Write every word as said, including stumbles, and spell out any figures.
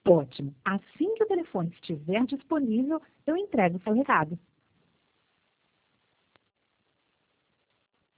Ótimo. Assim que o telefone estiver disponível, eu entrego o seu recado.